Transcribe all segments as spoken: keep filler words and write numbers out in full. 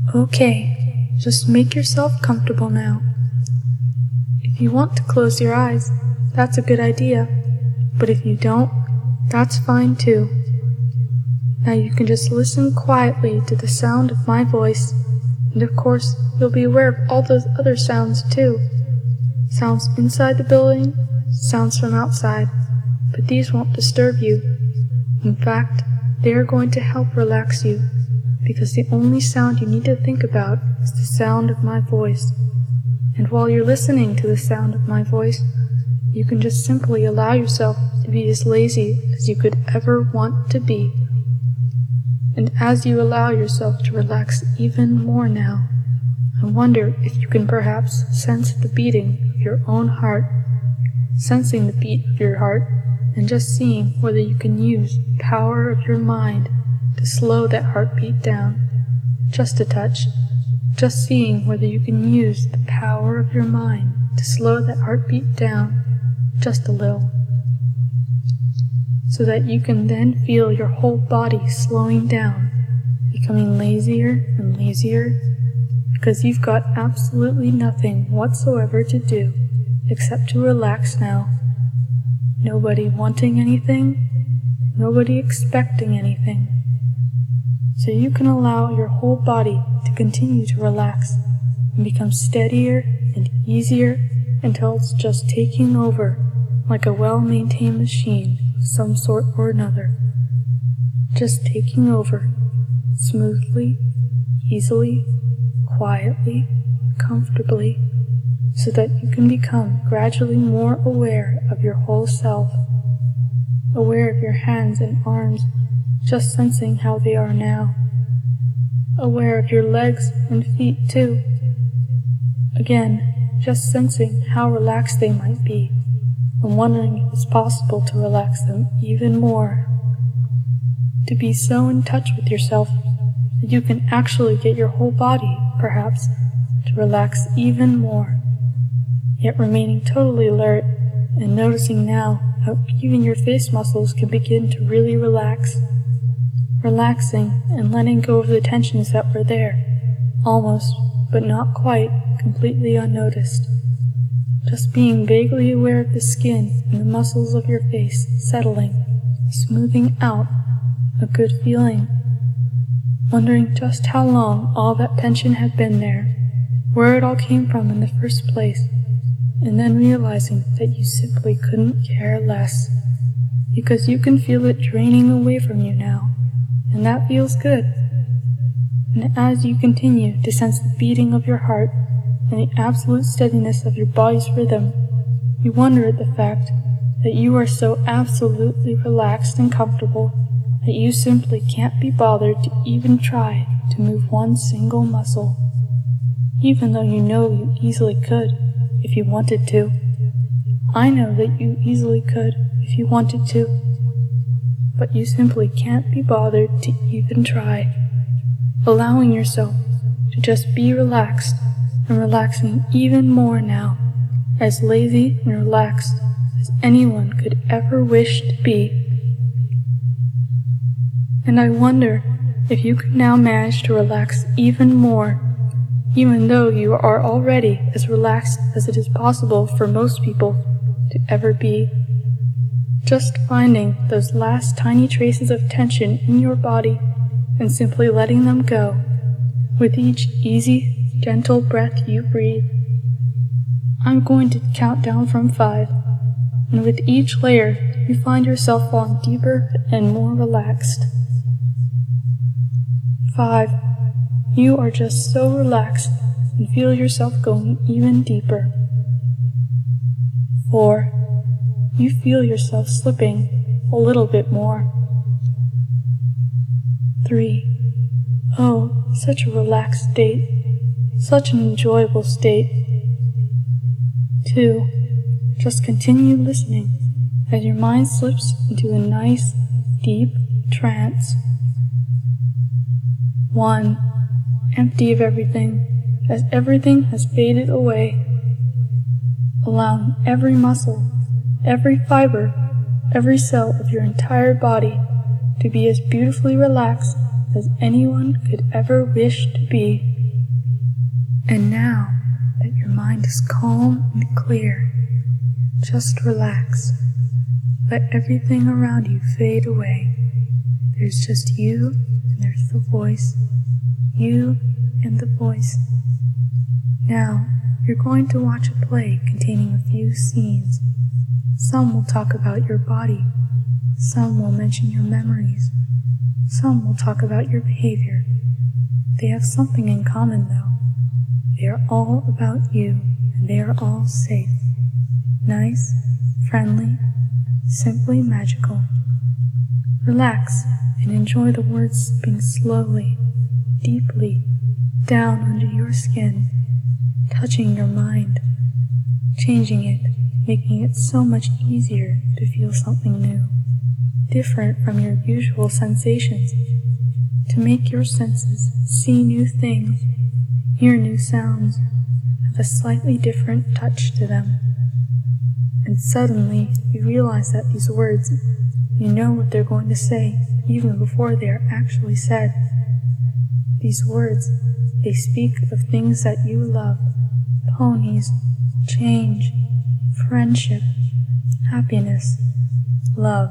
Okay, just make yourself comfortable now. If you want to close your eyes, that's a good idea, but if you don't, that's fine too. Now you can just listen quietly to the sound of my voice, and of course, you'll be aware of all those other sounds too. Sounds inside the building, sounds from outside, but these won't disturb you. In fact, they are going to help relax you, because the only sound you need to think about is the sound of my voice. And while you're listening to the sound of my voice, you can just simply allow yourself to be as lazy as you could ever want to be. And as you allow yourself to relax even more now, I wonder if you can perhaps sense the beating of your own heart, sensing the beat of your heart, and just seeing whether you can use the power of your mind to slow that heartbeat down, just a touch, just seeing whether you can use the power of your mind to slow that heartbeat down just a little, so that you can then feel your whole body slowing down, becoming lazier and lazier, because you've got absolutely nothing whatsoever to do except to relax now. Nobody wanting anything, nobody expecting anything. So you can allow your whole body to continue to relax and become steadier and easier until it's just taking over like a well-maintained machine of some sort or another. Just taking over, smoothly, easily, quietly, comfortably, so that you can become gradually more aware of your whole self, aware of your hands and arms, just sensing how they are now, aware of your legs and feet too, again, just sensing how relaxed they might be, and wondering if it's possible to relax them even more, to be so in touch with yourself that you can actually get your whole body, perhaps, to relax even more, yet remaining totally alert and noticing now how even your face muscles can begin to really relax, relaxing and letting go of the tensions that were there, almost, but not quite, completely unnoticed. Just being vaguely aware of the skin and the muscles of your face settling, smoothing out, a good feeling. Wondering just how long all that tension had been there, where it all came from in the first place, and then realizing that you simply couldn't care less, because you can feel it draining away from you now, and that feels good. And as you continue to sense the beating of your heart and the absolute steadiness of your body's rhythm, you wonder at the fact that you are so absolutely relaxed and comfortable that you simply can't be bothered to even try to move one single muscle, even though you know you easily could if you wanted to. I know that you easily could if you wanted to, but you simply can't be bothered to even try, allowing yourself to just be relaxed and relaxing even more now, as lazy and relaxed as anyone could ever wish to be. And I wonder if you could now manage to relax even more, even though you are already as relaxed as it is possible for most people to ever be. Just finding those last tiny traces of tension in your body and simply letting them go with each easy, gentle breath you breathe. I'm going to count down from five, and with each layer you find yourself falling deeper and more relaxed. Five. You are just so relaxed and feel yourself going even deeper. Four. You feel yourself slipping a little bit more. Three. Oh, such a relaxed state, such an enjoyable state. Two. Just continue listening as your mind slips into a nice, deep trance. One. Empty of everything, as everything has faded away, allowing every muscle, every fiber, every cell of your entire body to be as beautifully relaxed as anyone could ever wish to be. And now that your mind is calm and clear, just relax. Let everything around you fade away. There's just you, and there's the voice. You and the voice. Now, you're going to watch a play containing a few scenes. Some will talk about your body. Some will mention your memories. Some will talk about your behavior. They have something in common, though. They are all about you, and they are all safe. Nice, friendly, simply magical. Relax and enjoy the words slipping slowly, deeply, down under your skin, touching your mind, changing it, making it so much easier to feel something new, different from your usual sensations, to make your senses see new things, hear new sounds, have a slightly different touch to them. And suddenly you realize that these words, you know what they're going to say even before they are actually said. These words, they speak of things that you love: ponies, change, friendship, happiness, love,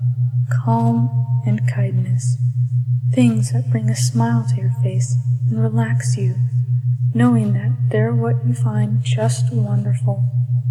calm, and kindness. Things that bring a smile to your face and relax you, knowing that they're what you find just wonderful.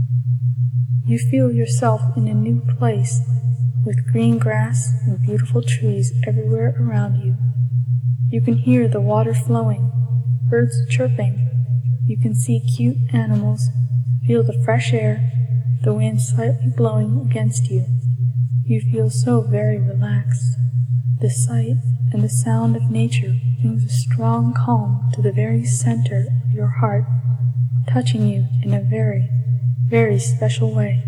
You feel yourself in a new place, with green grass and beautiful trees everywhere around you. You can hear the water flowing, birds chirping. You can see cute animals, feel the fresh air, the wind slightly blowing against you. You feel so very relaxed. The sight and the sound of nature brings a strong calm to the very center of your heart, touching you in a very, very special way.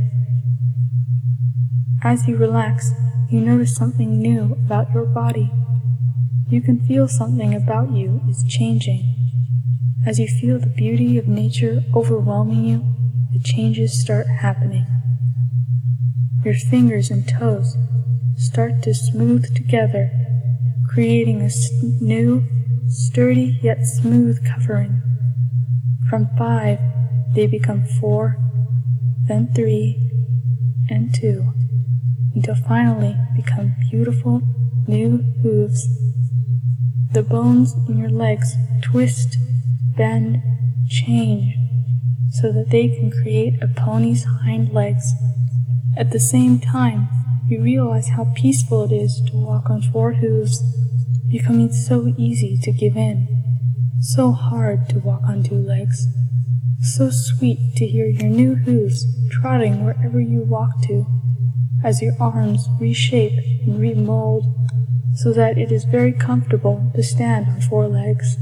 As you relax, you notice something new about your body. You can feel something about you is changing. As you feel the beauty of nature overwhelming you, the changes start happening. Your fingers and toes start to smooth together, creating a new, sturdy yet smooth covering. From five, they become four, then three, and two, until finally become beautiful new hooves. The bones in your legs twist, bend, change, so that they can create a pony's hind legs. At the same time, you realize how peaceful it is to walk on four hooves, becoming so easy to give in, so hard to walk on two legs, so sweet to hear your new hooves trotting wherever you walk to, as your arms reshape and remold, so that it is very comfortable to stand on four legs.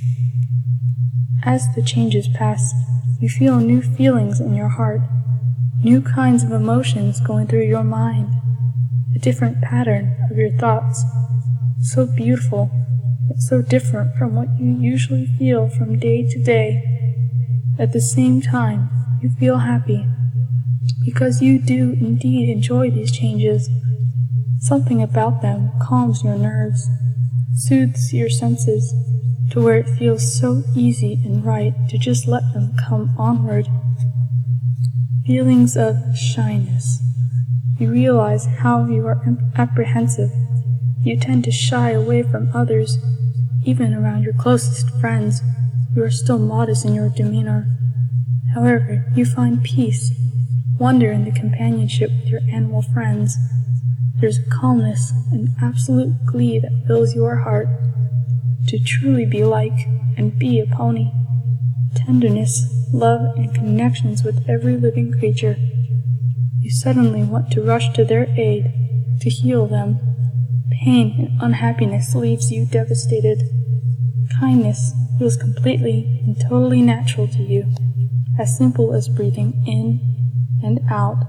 As the changes pass, you feel new feelings in your heart, new kinds of emotions going through your mind, a different pattern of your thoughts, so beautiful, yet so different from what you usually feel from day to day. At the same time, you feel happy, because you do indeed enjoy these changes. Something about them calms your nerves, soothes your senses, to where it feels so easy and right to just let them come onward. Feelings of shyness. You realize how you are apprehensive. You tend to shy away from others, even around your closest friends. You are still modest in your demeanor. However, you find peace, wonder in the companionship with your animal friends. There's a calmness and absolute glee that fills your heart. To truly be like and be a pony. Tenderness, love, and connections with every living creature. You suddenly want to rush to their aid, to heal them. Pain and unhappiness leaves you devastated. Kindness feels completely and totally natural to you, as simple as breathing in and out.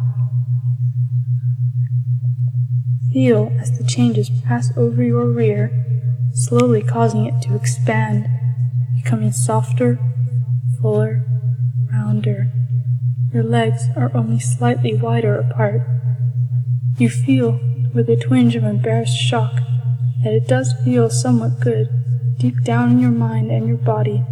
Feel as the changes pass over your rear, slowly causing it to expand, becoming softer, fuller, rounder. Your legs are only slightly wider apart. You feel, with a twinge of embarrassed shock, that it does feel somewhat good, deep down in your mind and your body,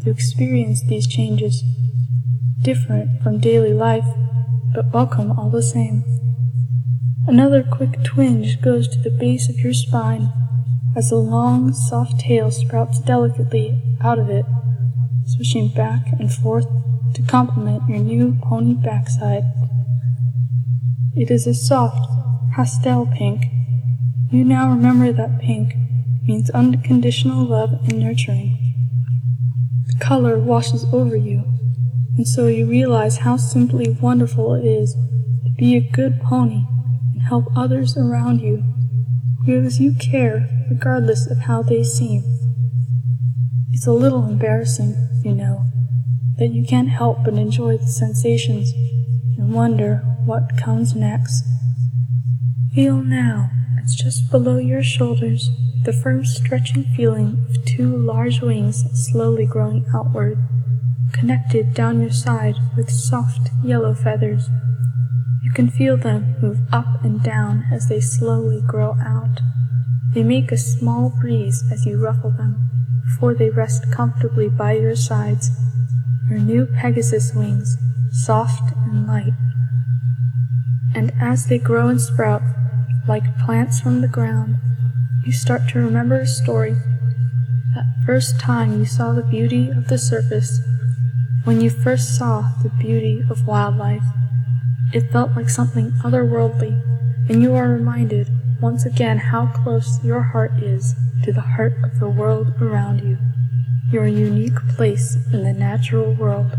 you experience these changes, different from daily life, but welcome all the same. Another quick twinge goes to the base of your spine as the long, soft tail sprouts delicately out of it, swishing back and forth to complement your new pony backside. It is a soft, pastel pink. You now remember that pink means unconditional love and nurturing. The color washes over you, and so you realize how simply wonderful it is to be a good pony and help others around you, because you care regardless of how they seem. It's a little embarrassing, you know, that you can't help but enjoy the sensations and wonder what comes next. Feel now, as just below your shoulders, the first stretching feeling of two large wings slowly growing outward, connected down your side with soft yellow feathers. You can feel them move up and down as they slowly grow out. They make a small breeze as you ruffle them, before they rest comfortably by your sides, your new Pegasus wings, soft and light. And as they grow and sprout, like plants from the ground, you start to remember a story. That first time you saw the beauty of the surface, when you first saw the beauty of wildlife, it felt like something otherworldly, and you are reminded once again how close your heart is to the heart of the world around you, your unique place in the natural world.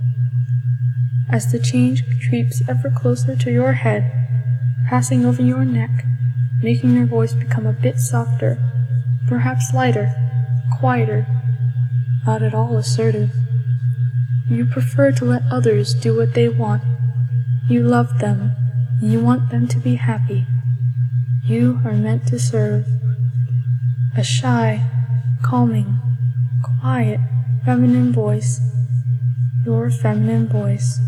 As the change creeps ever closer to your head, passing over your neck, making your voice become a bit softer, perhaps lighter, quieter, not at all assertive. You prefer to let others do what they want. You love them, and you want them to be happy. You are meant to serve. A shy, calming, quiet, feminine voice. Your feminine voice.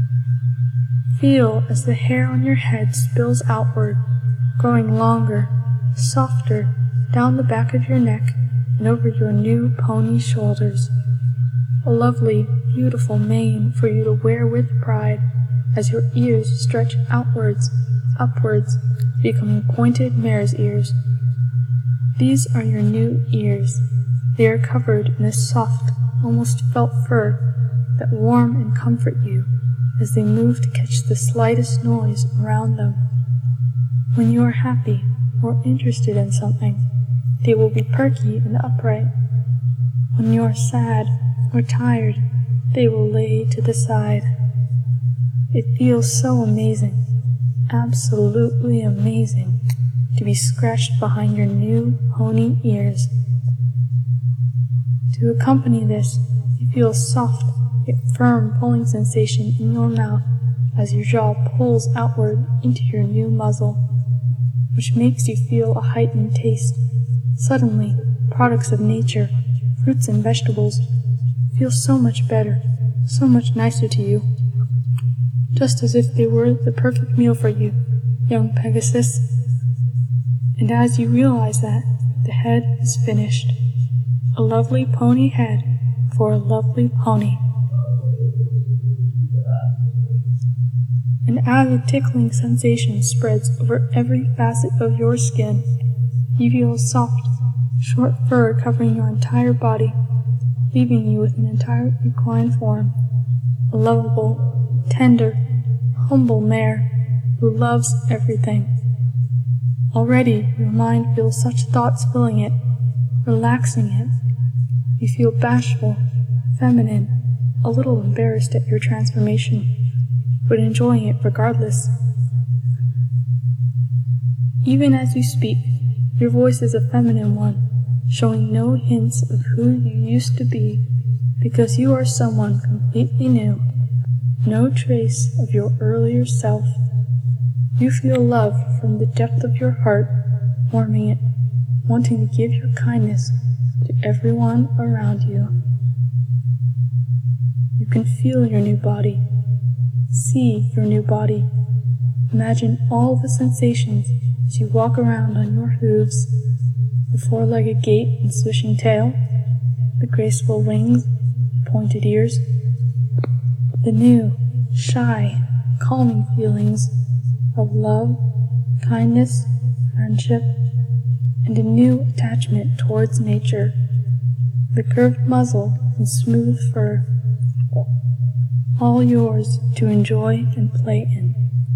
Feel as the hair on your head spills outward, growing longer, softer, down the back of your neck and over your new pony shoulders. A lovely, beautiful mane for you to wear with pride as your ears stretch outwards, upwards, becoming pointed mare's ears. These are your new ears. They are covered in a soft, almost felt fur that warm and comfort you as they move to catch the slightest noise around them. When you are happy or interested in something, they will be perky and upright. When you are sad or tired, they will lay to the side. It feels so amazing, absolutely amazing, to be scratched behind your new pony ears. To accompany this, you feel a soft yet firm pulling sensation in your mouth as your jaw pulls outward into your new muzzle, which makes you feel a heightened taste. Suddenly, products of nature, fruits and vegetables, feel so much better, so much nicer to you, just as if they were the perfect meal for you, young Pegasus. And as you realize that, the head is finished. A lovely pony head for a lovely pony. And as a tickling sensation spreads over every facet of your skin, you feel a soft, short fur covering your entire body, leaving you with an entire equine form, a lovable, tender, humble mare who loves everything. Already your mind feels such thoughts filling it, relaxing it. You feel bashful, feminine, a little embarrassed at your transformation, but enjoying it regardless. Even as you speak, your voice is a feminine one, showing no hints of who you used to be, because you are someone completely new, no trace of your earlier self. You feel love from the depth of your heart, warming it, wanting to give your kindness to everyone around you. You can feel your new body, see your new body, imagine all the sensations as you walk around on your hooves, the four-legged gait and swishing tail, the graceful wings, pointed ears. The new, shy, calming feelings of love, kindness, friendship, and a new attachment towards nature. The curved muzzle and smooth fur, all yours to enjoy and play in.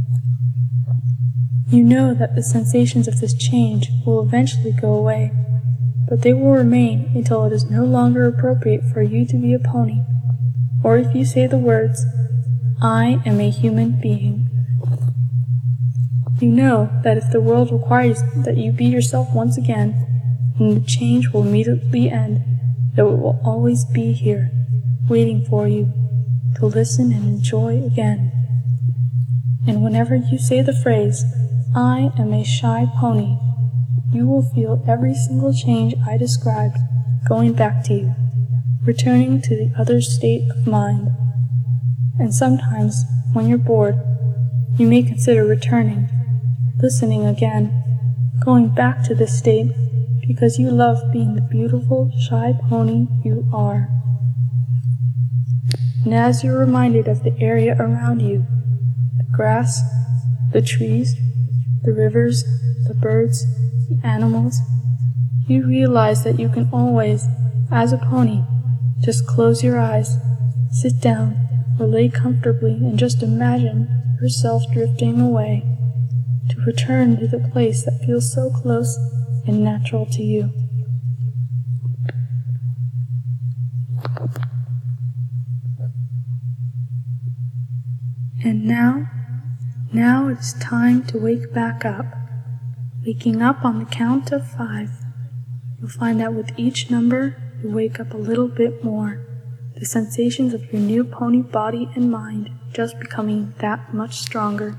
You know that the sensations of this change will eventually go away, but they will remain until it is no longer appropriate for you to be a pony, or if you say the words, "I am a human being." You know that if the world requires that you be yourself once again, then the change will immediately end, though it will always be here, waiting for you, to listen and enjoy again. And whenever you say the phrase, "I am a shy pony," you will feel every single change I described going back to you, returning to the other state of mind. And sometimes, when you're bored, you may consider returning, listening again, going back to this state because you love being the beautiful, shy pony you are. And as you're reminded of the area around you, the grass, the trees, the rivers, the birds, the animals, you realize that you can always, as a pony, just close your eyes, sit down, or lay comfortably and just imagine yourself drifting away to return to the place that feels so close and natural to you. And now, now it is time to wake back up. Waking up on the count of five. You'll find that with each number, you wake up a little bit more. The sensations of your new pony body and mind just becoming that much stronger.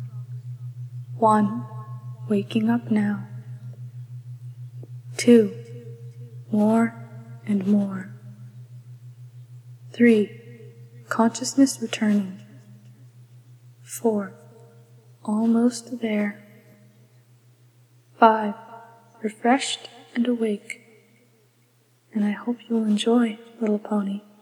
One, waking up now. Two, more and more. Three, consciousness returning. Four, almost there. Five, refreshed and awake. And I hope you'll enjoy, little pony.